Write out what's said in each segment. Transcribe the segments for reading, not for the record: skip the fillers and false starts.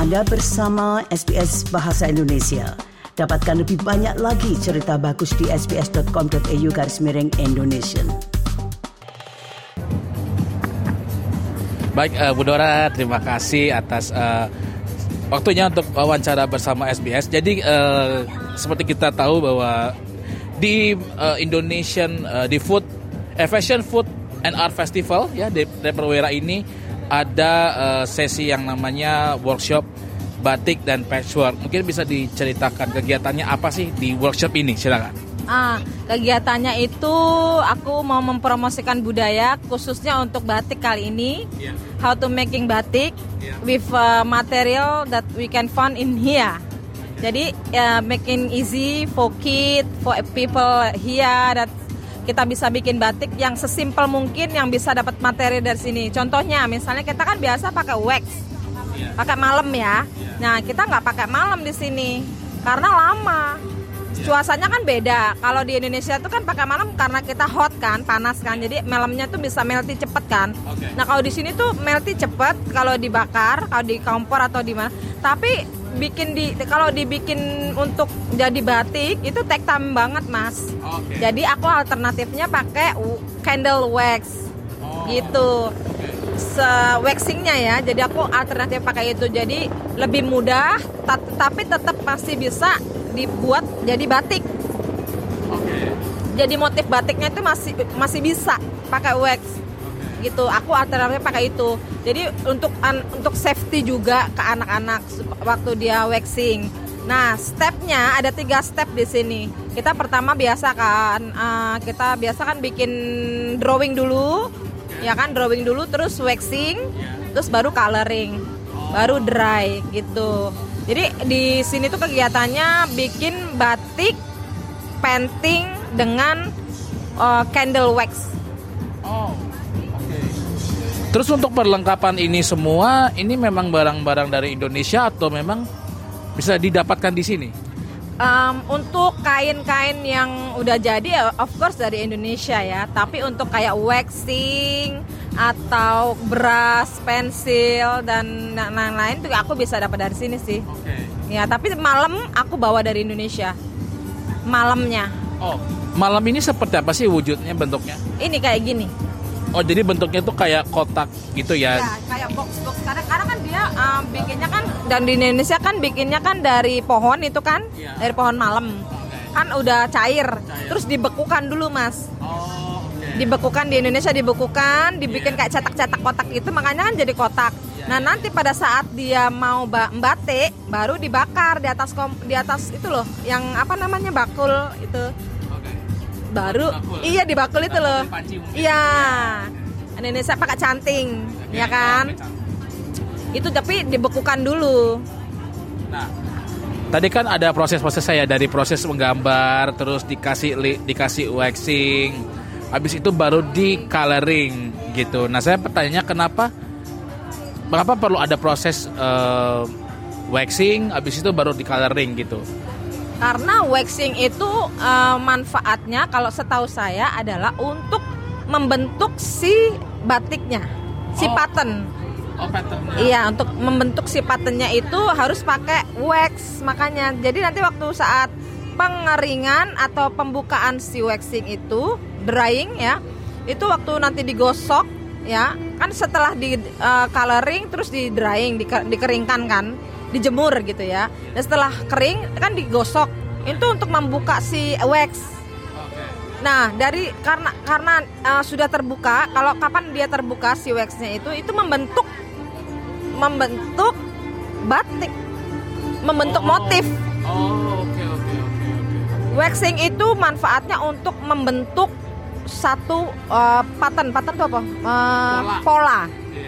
Anda bersama SBS Bahasa Indonesia. Dapatkan lebih banyak lagi cerita bagus di sbs.com.au/Indonesian. Baik, Bu Dora, terima kasih atas waktunya untuk wawancara bersama SBS. Jadi seperti kita tahu bahwa di Indonesian di Fashion Food and Art Festival ya di Perwira ini ada sesi yang namanya workshop batik dan patchwork. Mungkin bisa diceritakan kegiatannya apa sih di workshop ini? Silakan. Kegiatannya itu aku mau mempromosikan budaya khususnya untuk batik kali ini. Yeah. How to making batik with material that we can find in here. Jadi making easy for kids, for people here, that kita bisa bikin batik yang sesimpel mungkin yang bisa dapat materi dari sini. Contohnya misalnya kita kan biasa pakai wax, pakai malam ya. Nah kita nggak pakai malam di sini karena lama. Cuacanya kan beda. Kalau di Indonesia itu kan pakai malam karena kita hot kan, panas kan. Jadi malamnya tuh bisa melty cepet kan. Nah kalau di sini tuh melty cepet kalau dibakar, kalau di kompor atau di mana. Tapi kalau dibikin untuk jadi batik itu take time banget, Mas. Jadi aku alternatifnya pakai candle wax. Gitu. Waxingnya ya. Jadi aku alternatif pakai itu. Jadi lebih mudah tapi tetap masih bisa dibuat jadi batik. Jadi motif batiknya itu masih bisa pakai wax. Gitu. Aku alternatif pakai itu. Jadi untuk safety juga ke anak-anak waktu dia waxing. Nah, stepnya ada 3 step di sini. Kita pertama biasa kan bikin drawing dulu. Ya kan, drawing dulu terus waxing, terus baru coloring. Baru dry gitu. Jadi di sini tuh kegiatannya bikin batik painting dengan candle wax. Terus untuk perlengkapan ini semua, ini memang barang-barang dari Indonesia atau memang bisa didapatkan di sini? Untuk kain-kain yang udah jadi, of course dari Indonesia ya. Tapi untuk kayak waxing atau brush, pensil dan lain-lain tuh aku bisa dapat dari sini sih. Ya, tapi malam aku bawa dari Indonesia. Malamnya. Malam ini seperti apa sih wujudnya, bentuknya? Ini kayak gini. Jadi bentuknya tuh kayak kotak gitu ya? Ya, kayak box-box. Karena kan dia bikinnya kan, dan di Indonesia kan bikinnya kan dari pohon itu kan, dari pohon malam. Kan udah cair. Terus dibekukan dulu, Mas. Dibekukan di Indonesia, dibikin kayak cetak-cetak kotak gitu, makanya kan jadi kotak. Nah nanti pada saat dia mau batik, baru dibakar di atas itu loh, yang apa namanya bakul itu. Baru iya di bakul itu loh. Iya. Indonesia pakai canting, ya kan? Itu tapi dibekukan dulu. Nah, tadi kan ada proses-proses saya dari proses menggambar, terus dikasih waxing, habis itu baru di coloring gitu. Nah, saya pertanyaannya kenapa perlu ada proses waxing, habis itu baru di coloring gitu? Karena waxing itu manfaatnya kalau setahu saya adalah untuk membentuk si batiknya, si pattern. Patternnya. Iya, untuk membentuk si patternnya itu harus pakai wax, makanya. Jadi nanti waktu saat pengeringan atau pembukaan si waxing itu, drying ya, itu waktu nanti digosok ya, kan setelah di coloring terus di drying, dikeringkan kan. Dijemur gitu ya. Dan setelah kering kan digosok. Itu untuk membuka si wax. Nah, karena sudah terbuka, kalau kapan dia terbuka si waxnya itu membentuk batik. Membentuk motif. Waxing itu manfaatnya untuk membentuk satu pattern itu apa? Pola.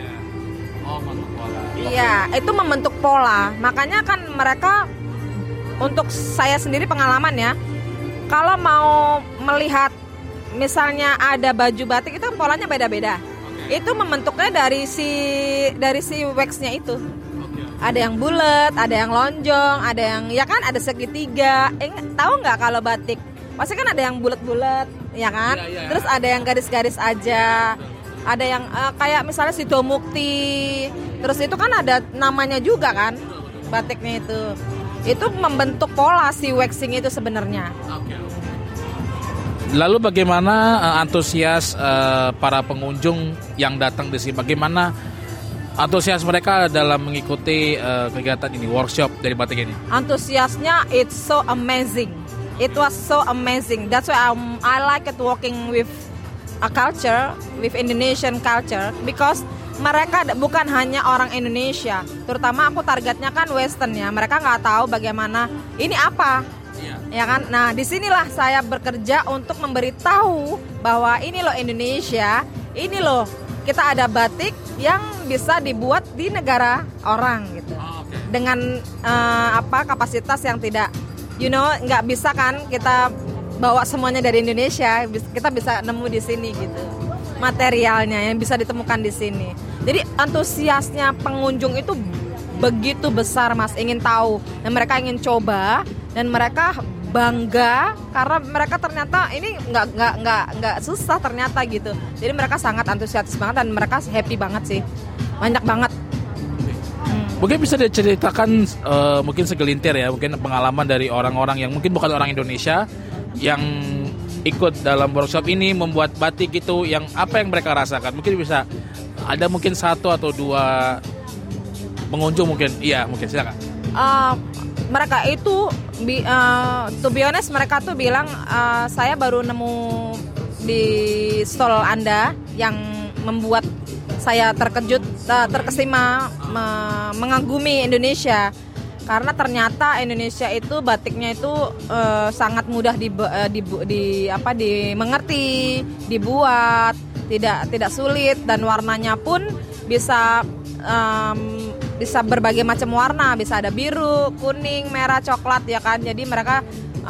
Iya, itu membentuk pola. Makanya kan mereka, untuk saya sendiri pengalaman ya, kalau mau melihat misalnya ada baju batik itu polanya beda-beda. Itu membentuknya dari si waxnya itu. Ada yang bulat, ada yang lonjong, ada yang ya kan ada segitiga. Tahu nggak kalau batik? Pasti kan ada yang bulat-bulat, ya kan? Terus ada yang garis-garis aja. Ada yang kayak misalnya Sidomukti. Terus itu kan ada namanya juga kan. batiknya itu membentuk pola si waxing itu sebenarnya. Lalu bagaimana antusias para pengunjung yang datang di sini? Bagaimana antusias mereka dalam mengikuti kegiatan ini, workshop dari batik ini? Antusiasnya it's so amazing. It was so amazing. That's why I like it working with a culture, with Indonesian culture, because mereka bukan hanya orang Indonesia. Terutama aku targetnya kan Western ya. Mereka nggak tahu bagaimana ini apa. Ya kan? Nah, disinilah saya bekerja untuk memberitahu bahwa ini loh Indonesia, ini loh kita ada batik yang bisa dibuat di negara orang gitu. Dengan kapasitas yang tidak, nggak bisa kan kita bawa semuanya dari Indonesia, kita bisa nemu di sini gitu. Materialnya yang bisa ditemukan di sini. Jadi antusiasnya pengunjung itu begitu besar, Mas, ingin tahu dan mereka ingin coba dan mereka bangga karena mereka ternyata ini nggak susah ternyata gitu. Jadi mereka sangat antusias banget dan mereka happy banget sih, banyak banget. Mungkin bisa diceritakan mungkin segelintir ya, mungkin pengalaman dari orang-orang yang mungkin bukan orang Indonesia yang ikut dalam workshop ini membuat batik itu, yang apa yang mereka rasakan. Mungkin bisa ada mungkin 1 atau 2 pengunjung mungkin. Iya, mungkin silakan. Mereka itu to be honest, mereka tuh bilang saya baru nemu di stall Anda yang membuat saya terkesima, mengagumi Indonesia. Karena ternyata Indonesia itu batiknya itu sangat mudah dimengerti, dibuat, tidak sulit, dan warnanya pun bisa berbagai macam warna, bisa ada biru, kuning, merah, coklat ya kan. Jadi mereka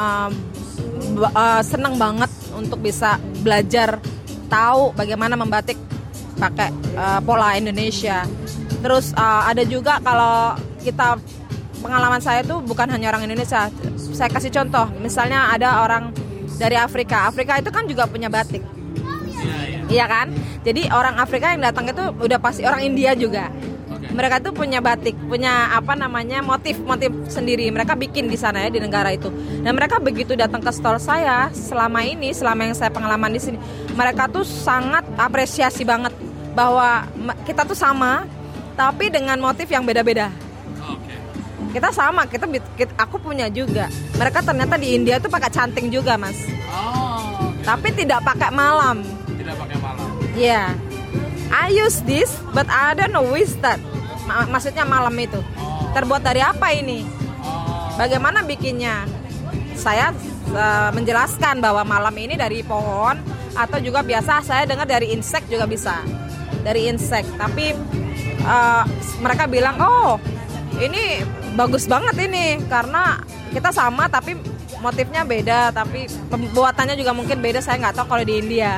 senang banget untuk bisa belajar tahu bagaimana membatik pakai pola Indonesia. Terus ada juga kalau kita, pengalaman saya tuh bukan hanya orang Indonesia. Saya kasih contoh, misalnya ada orang dari Afrika. Afrika itu kan juga punya batik. Iya kan? Jadi orang Afrika yang datang itu udah pasti orang India juga. Mereka tuh punya batik, punya motif sendiri. Mereka bikin di sana ya, di negara itu. Dan mereka begitu datang ke store saya selama yang saya pengalaman di sini, mereka tuh sangat apresiasi banget bahwa kita tuh sama, tapi dengan motif yang beda-beda. Kita sama, aku punya juga. Mereka ternyata di India tuh pakai canting juga, Mas. Tapi tidak pakai malam. Yeah, I use this, but I don't know with that. Maksudnya malam itu terbuat dari apa ini? Bagaimana bikinnya? Saya menjelaskan bahwa malam ini dari pohon, atau juga biasa saya dengar dari insek juga bisa. Dari insek. Tapi mereka bilang, oh ini bagus banget ini, karena kita sama tapi motifnya beda, tapi pembuatannya juga mungkin beda. Saya nggak tahu kalau di India.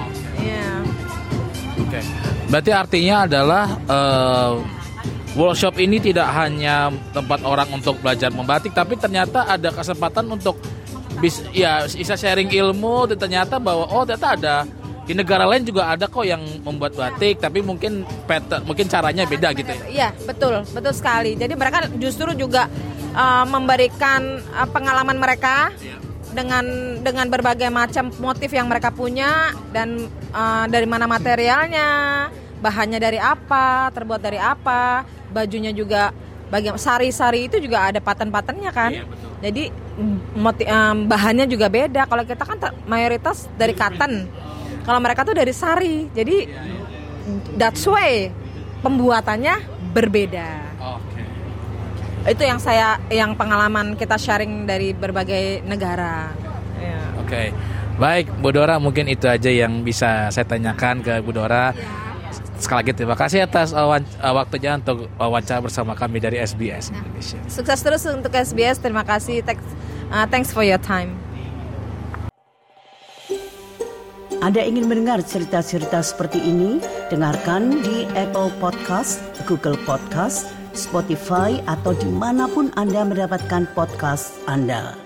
Oke. Berarti artinya adalah workshop ini tidak hanya tempat orang untuk belajar membatik, tapi ternyata ada kesempatan untuk bisa sharing ilmu. Dan ternyata bahwa ternyata ada di negara lain juga ada kok yang membuat batik, tapi mungkin caranya beda gitu ya. Iya, betul sekali. Jadi mereka justru juga memberikan pengalaman mereka dengan berbagai macam motif yang mereka punya, dan dari mana materialnya, bahannya dari apa, terbuat dari apa, bajunya juga sari-sari itu juga ada paten-patennya kan. Iya, betul. Jadi bahannya juga beda. Kalau kita kan mayoritas dari cotton. Kalau mereka tuh dari sari. Jadi that's why pembuatannya berbeda. Itu yang pengalaman kita sharing dari berbagai negara. Oke. Baik, Bu Dora, mungkin itu aja yang bisa saya tanyakan ke Bu Dora. Sekali lagi terima kasih atas waktunya untuk wawancara bersama kami dari SBS Indonesia. Sukses terus untuk SBS. Terima kasih. Thanks for your time. Anda ingin mendengar cerita-cerita seperti ini? Dengarkan di Apple Podcast, Google Podcast, Spotify, atau dimanapun Anda mendapatkan podcast Anda.